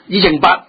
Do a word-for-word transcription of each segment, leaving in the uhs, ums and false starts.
議程八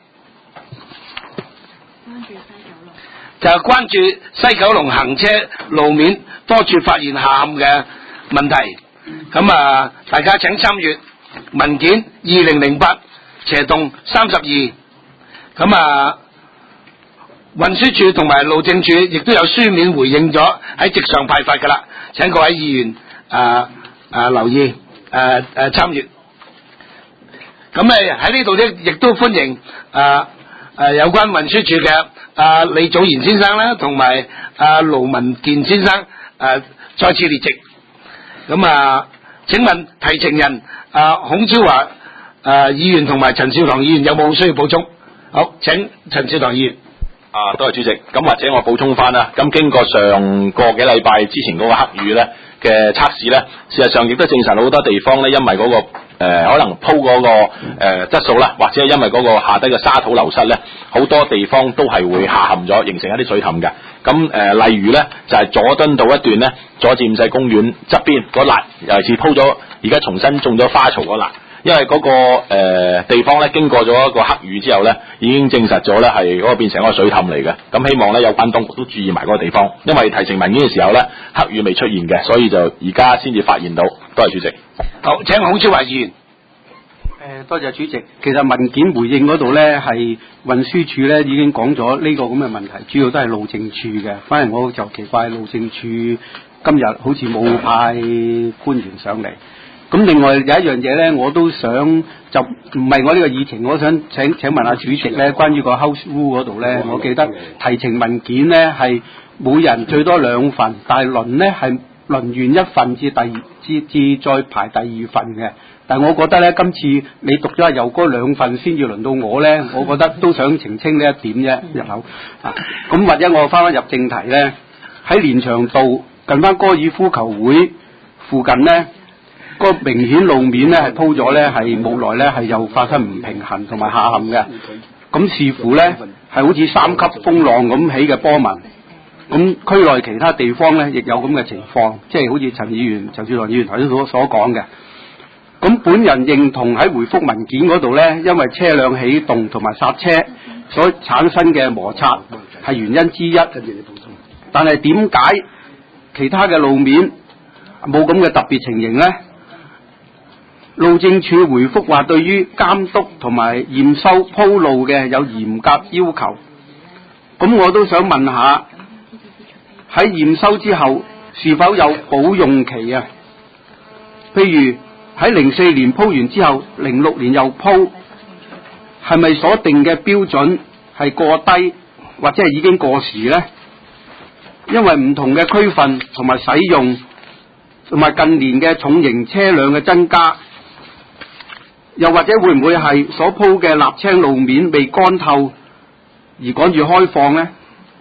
就係關注西九龍行車路面多處發現下陷嘅問題。咁啊，大家請參閱文件二零零八斜洞三十二。咁啊，運輸署同埋路政署亦都有書面回應咗，喺席上派發噶啦，請各位議員啊啊留意誒誒參閱。咁誒喺呢度咧，亦都歡迎啊誒有關運輸署嘅啊李祖賢先生啦，同埋啊盧文健先生誒再次列席。咁啊，請問提呈人啊孔超華誒議員同埋陳少棠議員有冇需要補充？好，請陳少棠議員。 啊，多謝主席。咁或者我補充翻啦。咁經過上個幾禮拜之前嗰個黑雨咧嘅測試咧，事實上亦都證實好多地方咧，因為嗰、那個誒、呃、可能鋪嗰、那個誒、呃、質素啦，或者係因為嗰個下低嘅沙土流失咧，好多地方都係會下陷咗，形成一啲水氹嘅。咁誒、呃，例如咧就係、是、佐敦道一段咧，佐治五世公園側邊嗰欄，尤其是鋪咗而家重新種咗花槽嗰欄。因為嗰、那個誒、呃、地方咧，經過咗一個黑雨之後咧，已經證實咗咧係嗰個變成一個水氹嚟嘅。咁希望咧有關當局都注意埋嗰個地方，因為提呈文件嘅時候咧，黑雨未出現嘅，所以就而家先至發現到。多謝主席。 好，請孔超華議員。 誒，多謝主席。其實文件回應嗰度咧，係運輸署咧已經講咗呢個咁嘅問題，主要都係路政署嘅。反而我就奇怪路政署今日好似冇派官員上嚟。咁另外有一樣嘢咧，我都想就唔係我呢個議程，我想請請問下主席咧，關於個 house rule 嗰度咧，我記得提呈文件咧係每人最多兩份，但係輪咧係輪完一份至第二至至再排第二份嘅。但係我覺得咧，今次你讀咗阿佑哥兩份先至輪到我咧，我覺得都想澄清呢一點啫，入口啊。咁或者我翻返入正題咧，喺連翔道近翻高爾夫球會附近咧。個明顯路面咧係鋪咗咧，係冇耐咧係又發生唔平衡同埋下陷嘅。咁視乎咧係好似三級風浪咁起嘅波紋。咁區內其他地方咧亦有咁嘅情況，即係好似陳議員、陳少棠議員頭先所所講嘅。咁本人認同喺回覆文件嗰度咧，因為車輛起動同埋剎車所產生嘅摩擦係原因之一。但係點解其他嘅路面冇咁嘅特別情形咧？路政署回覆話，對於監督同埋驗收鋪路嘅有嚴格要求。咁我都想問下，喺驗收之後是否有保用期啊？譬如喺零四年鋪完之後，零六年又鋪，係咪所定嘅標準係過低，或者係已經過時呢？因為唔同嘅區份同埋使用，同埋近年嘅重型車輛嘅增加。又或者會唔會係所鋪嘅瀝青路面未乾透而趕住開放呢？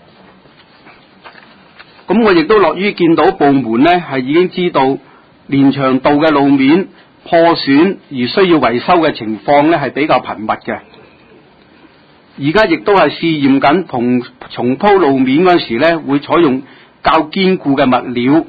咁我亦都樂於見到部門呢係已經知道連翔道嘅路面破損而需要維修嘅情況呢係比較頻密嘅。而家亦都係試驗緊同重鋪路面嗰時呢會採用較堅固嘅物料。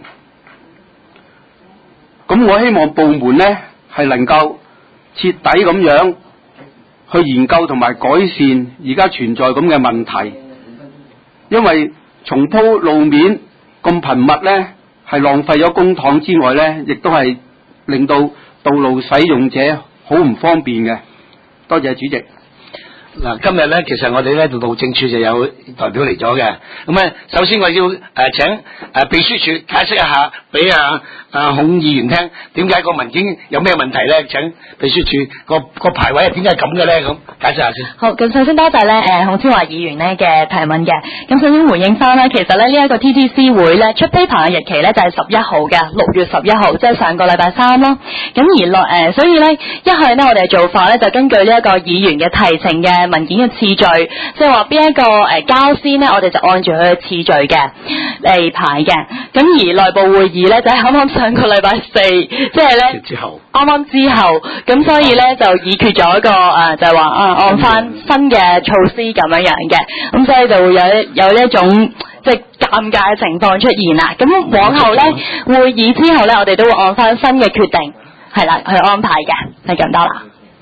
咁我希望部門呢係能夠徹底咁樣去研究同埋改善而家存在咁嘅問題，因為重鋪路面咁頻密呢，係浪費咗公帑之外呢，亦都係令到道路使用者好唔方便嘅。多謝主席。 嗱，今日咧，其實我哋咧路政署就有代表嚟咗嘅。咁咧，首先我要誒、呃、請誒、呃、秘書處解釋一下，俾阿阿孔議員聽，點解個文件有咩問題咧？請秘書處個個排位係點解咁嘅咧？咁解釋下先。 好，咁首先多謝咧誒孔超華議員咧嘅提問嘅。咁首先回應翻咧，其實咧呢一個 T T C 會咧出 paper 嘅日期咧就係十一號嘅，六月十一號，即係上個禮拜三咯。咁而落誒、呃，所以咧一向咧我哋嘅做法咧就根據呢一個議員嘅提呈嘅文件嘅次序，即係話邊一個誒、呃、交先咧，我哋就按住佢嘅次序嘅嚟排嘅。咁而內部會議咧就係啱啱上個禮拜四，即係咧啱啱之後，咁所以咧就議決咗一個誒、呃，就係、是、話啊按翻新嘅措施咁樣樣嘅，咁所以就會有有呢一種即係尷尬嘅情況出現啦。咁往後咧會議之後咧，我哋都會按翻新嘅決定係啦去安排嘅，係咁多啦。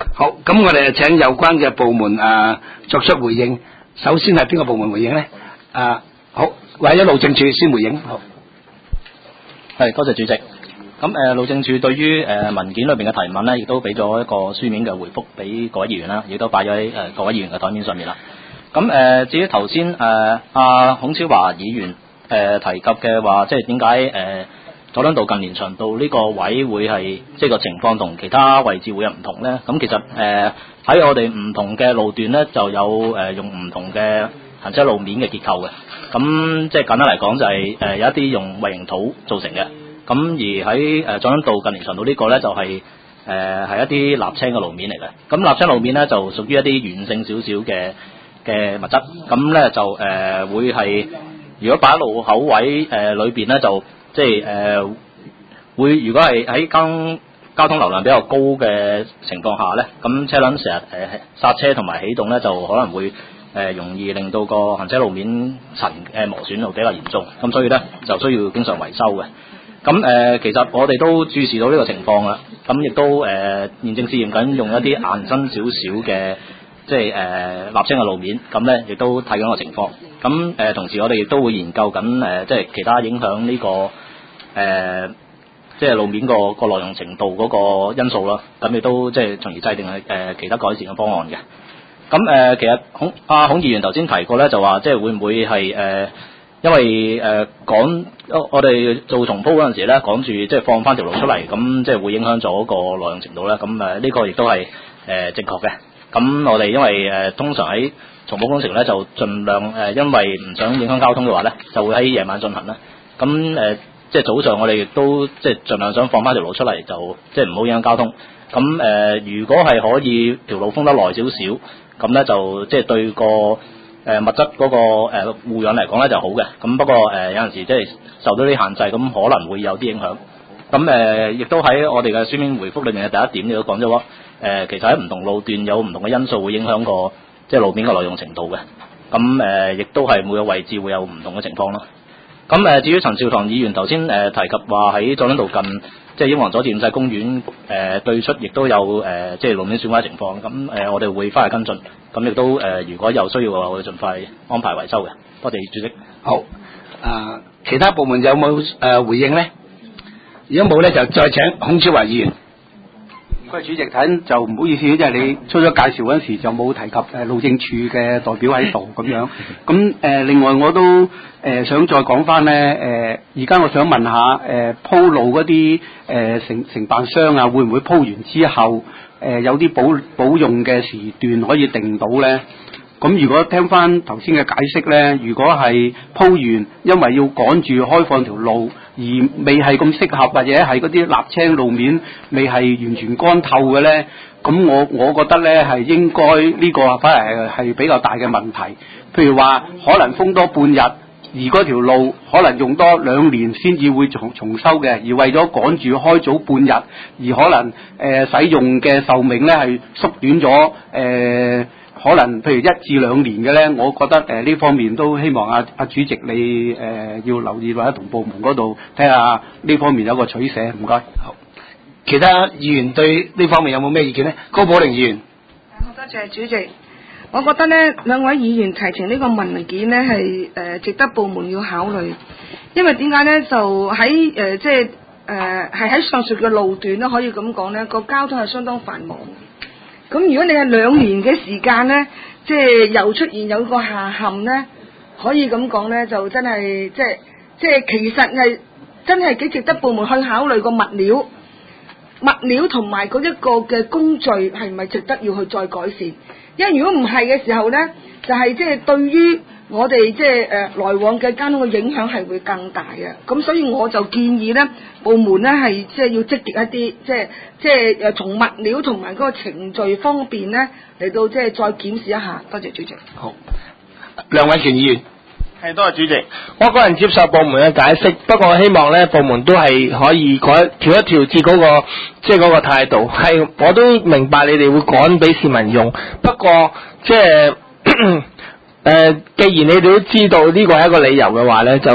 好，咁我哋就請有關嘅部門啊作出回應。首先係邊個部門回應咧？啊，好，或者路政署先回應。好， 係多謝主席。咁誒、呃、路政署對於誒、呃、文件裏邊嘅提問咧，亦都俾咗一個書面嘅回覆俾各位議員啦，亦都擺咗喺誒各位議員嘅台面上面啦。咁誒、呃、至於頭先誒阿孔超華議員誒、呃、提及嘅話，即係點解誒佐敦道近連翔道呢個位會係即係個情況同其他位置會有唔同咧？咁其實誒喺、呃、我哋唔同嘅路段咧，就有誒、呃、用唔同嘅行車路面嘅結構嘅。咁即係簡單嚟講，就係誒有一啲用混凝土造成嘅。咁而喺誒佐敦道近連翔道呢個咧就係誒係一啲瀝青嘅路面嚟嘅。咁瀝青路面咧就屬於一啲軟性少少嘅嘅物質。咁咧就誒、呃、會係如果擺喺路口位誒裏邊咧就即係誒會如果係喺交通交通流量比較高嘅情況下咧，咁車輛成日誒剎車同埋起動咧就可能會誒、呃、容易令到個行車路面塵誒磨損度比較嚴重。咁所以咧就需要經常維修嘅。咁誒、呃，其實我哋都注視到呢個情況啦。咁亦都誒、呃，現正試驗緊用一啲硬身少少嘅，即係誒瀝青嘅路面。咁咧，亦都睇緊個情況。咁誒、呃，同時我哋亦都會研究緊誒、呃，即係其他影響呢、這個誒、呃，即係路面個個耐用程度嗰個因素啦。咁亦都即係從而制定誒、呃、其他改善嘅方案嘅。咁誒、呃，其實孔阿、啊、孔議員頭先提過咧，就話即係會唔會係誒？呃因為誒趕、呃、我哋做重鋪嗰陣時咧，趕住即係放翻條路出嚟，咁即係會影響咗個耐用程度咧。咁誒呢個亦都係誒正確嘅。咁我哋因為誒、呃、通常喺重鋪工程咧，就盡量誒、呃、因為唔想影響交通嘅話咧，就會喺夜晚進行啦。咁誒、呃、即係早上我哋亦都即係盡量想放翻條路出嚟，就即係唔好影響交通。咁誒、呃、如果係可以條路封得耐少少，咁咧就即係對個誒、呃、物質嗰、那個誒護養嚟講咧就好嘅，咁不過誒、呃、有陣時即係受到啲限制，咁可能會有啲影響。咁誒亦都喺我哋嘅書面回覆裏面嘅第一點，亦都講咗話誒，其實喺唔同路段有唔同嘅因素會影響個即係路面嘅耐用程度嘅。咁誒亦都係每個位置會有唔同嘅情況咯。咁誒、呃、至於陳兆棠議員頭先誒提及話喺佐敦道近即係英皇佐治五世公園誒、呃、對出，亦都有誒、呃、即係路面損壞情況。咁誒、呃、我哋會翻去跟進。咁亦都誒、呃，如果有需要嘅話，我會盡快安排維修嘅。多謝主席。 好，啊，其他部門有冇誒、呃、回應咧？如果冇咧，就再請孔超華議員。 唔該，主席，睇就唔好意思，即係你出咗介紹嗰陣時就冇提及誒路政署嘅代表喺度咁樣。咁誒、呃，另外我都誒、呃、想再講翻咧誒，而家我想問下誒、呃、鋪路嗰啲誒承承辦商啊，會唔會鋪完之後？誒、呃、有啲保保用嘅時段可以定到咧，咁如果聽翻頭先嘅解釋咧，如果係鋪完，因為要趕住開放條路，而未係咁適合，或者係嗰啲瀝青路面未係完全乾透嘅咧，咁我我覺得咧係應該呢個反而係係比較大嘅問題。譬如話可能封多半日。而嗰條路可能用多兩年先至會重重修嘅，而為咗趕住開早半日，而可能誒、呃、使用嘅壽命咧係縮短咗誒、呃，可能譬如一至兩年嘅咧，我覺得誒呢、呃、方面都希望阿、啊、阿主席你誒、呃、要留意或者同部門嗰度睇下呢方面有個取捨，唔該。 好，其他議員對呢方面有冇咩意見呢？高寶玲議員。 好多謝主席。我覺得咧，兩位議員提呈呢個文件咧係誒值得部門要考慮，因為點解咧？就喺誒、呃、即係誒係喺上述嘅路段咧，可以咁講咧，個交通係相當繁忙。咁如果你係兩年嘅時間咧，即係又出現有個下陷咧，可以咁講咧，就真係即係即係其實係真係幾值得部門去考慮個物料、物料同埋嗰一個嘅工序係咪值得要去再改善？因為如果唔係嘅時候咧，就係即係對於我哋即係誒來往嘅交通嘅影響係會更大嘅。咁所以我就建議咧，部門咧係即係要積極一啲，即係即係誒從物料同埋嗰個程序方面咧嚟到即係再檢視一下。多謝主席。 好，梁偉權議員。 係，多謝主席。我個人接受部門嘅解釋，不過我希望咧部門都係可以改調一調節嗰個即係嗰個態度。係，我都明白你哋會趕俾市民用，不過即係誒，既然你哋都知道呢個係一個理由嘅話咧，就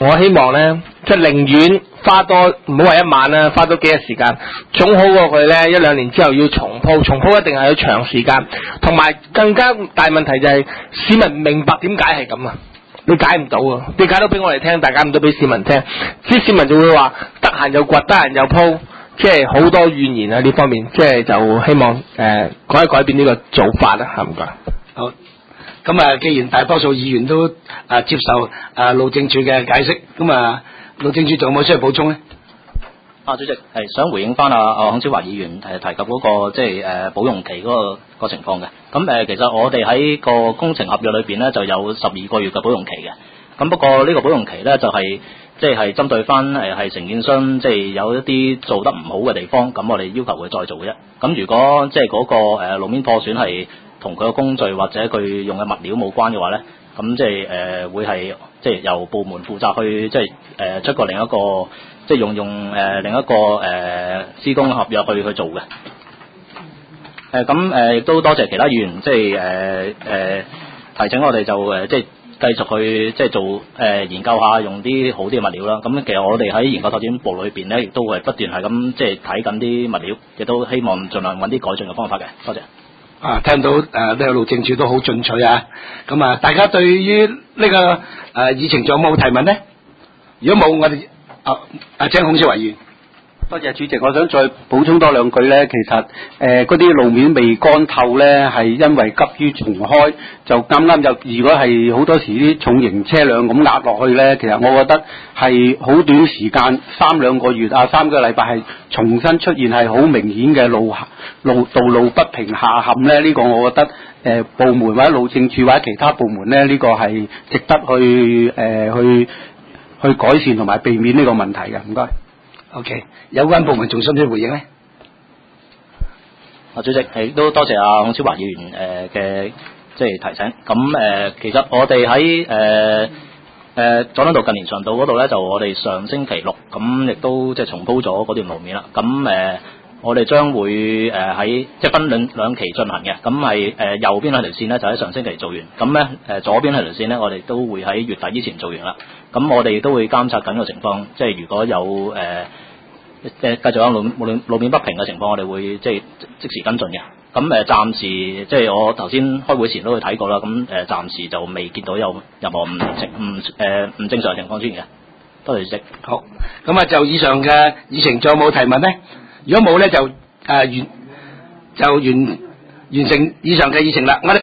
我希望咧，即係寧願花多唔好話一晚啦，花多幾日時間，總好過佢咧一兩年之後要重鋪，重鋪一定係要長時間，同埋更加大問題就係、是、市民唔明白點解係咁啊！你解唔到啊！你解到俾我哋聽，大家唔到俾市民聽，啲市民就會話得閒又掘，得閒又鋪，即係好多怨言啊！呢方面即係就希望誒、呃、改一改變呢個做法啦，係唔該。 好。咁啊，既然大多數議員都啊接受啊路政署嘅解釋，咁啊路政署仲有冇需要補充咧？ 啊，主席係想回應翻啊啊孔超華議員誒提及嗰、那個即係誒保用期嗰、那個、個情況嘅。咁誒、呃、其實我哋喺個工程合約裏邊咧就有十二個月嘅保用期嘅。咁不過呢個保用期咧就係即係針對翻誒係承建商即係、就是、有一啲做得唔好嘅地方，咁我哋要求佢再做嘅啫。咁如果即係嗰個誒、呃、路面破損係同佢嘅工序或者佢用嘅物料冇關嘅話咧，咁即係誒會係即係由部門負責去即係誒出個另一個即係用用誒、呃、另一個誒、呃、施工合約去去做嘅。誒咁誒亦都多謝其他議員即係誒誒提醒我哋就誒即係繼續去即係做誒、呃、研究下用啲好啲嘅物料啦。咁其實我哋喺研究拓展部裏邊咧，亦都係不斷係咁即係睇緊啲物料，亦都希望盡量揾啲改進嘅方法嘅。多謝。 啊，聽到誒呢個路政署都好進取啊！咁啊，大家對於呢、這個誒、呃、議程仲有冇提問呢？如果冇，我哋啊啊請孔超華議員。 多謝主席，我想再補充多兩句咧。其實誒嗰啲路面未乾透咧，係因為急於重開，就啱啱就如果係好多時啲重型車輛咁壓落去咧，其實我覺得係好短時間，三兩個月啊，三個禮拜係重新出現係好明顯嘅路路道路不平下陷咧。呢、這個我覺得誒、呃、部門或者路政署或者其他部門咧，呢、這個係值得去誒、呃、去去改善同埋避免呢個問題嘅。唔該。 OK， 有關部門仲需唔需要回應咧？ 啊，主席，亦都多謝阿孔超華議員誒嘅即係提醒。咁誒、呃，其實我哋喺誒誒佐敦道近連翔道嗰度咧，就我哋上星期六咁亦都即係重鋪咗嗰段路面啦。咁誒、呃，我哋將會誒喺即係分兩兩期進行嘅。咁係誒右邊兩條線咧，就喺上星期做完。咁咧誒左邊兩條線咧，我哋都會喺月底之前做完啦。咁我哋都會監察緊個情況，即係如果有誒。呃即係繼續有路路路面不平嘅情況，我哋會即係即時跟進嘅。咁誒暫時即係我頭先開會前都去睇過啦。咁誒暫時就未見到有任何唔正唔誒唔正常情況出現嘅。多謝主席。 好，咁啊就以上嘅議程仲有冇提問咧？如果冇咧就誒、呃、完就完完成以上嘅議程啦。我哋